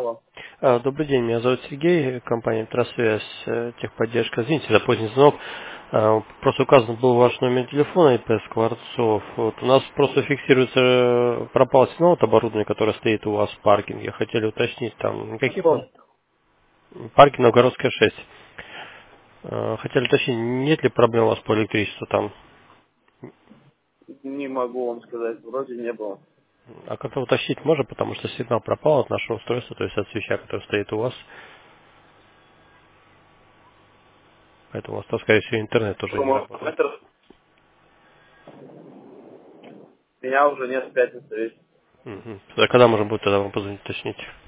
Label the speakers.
Speaker 1: Алло.
Speaker 2: Добрый день, меня зовут Сергей, компания Трасвязь, техподдержка. Извините за поздний звонок. Просто указан был ваш номер телефона, ИП Скворцов. Вот у нас просто фиксируется, пропал сигнал от оборудования, которое стоит у вас в паркинге. Хотели уточнить, там никаких
Speaker 1: Каком?
Speaker 2: паркинг Новгородская 6. Хотели уточнить, нет ли проблем у вас по электричеству там?
Speaker 1: Не могу вам сказать. Вроде не было.
Speaker 2: А как-то уточнить можно, потому что сигнал пропал от нашего устройства, то есть от свеча, который стоит у вас. Поэтому у вас, скорее всего, интернет тоже не работает.
Speaker 1: Меня уже нет в пятницу вечером.
Speaker 2: Мгм. А когда можно будет тогда вам позвонить, уточнить?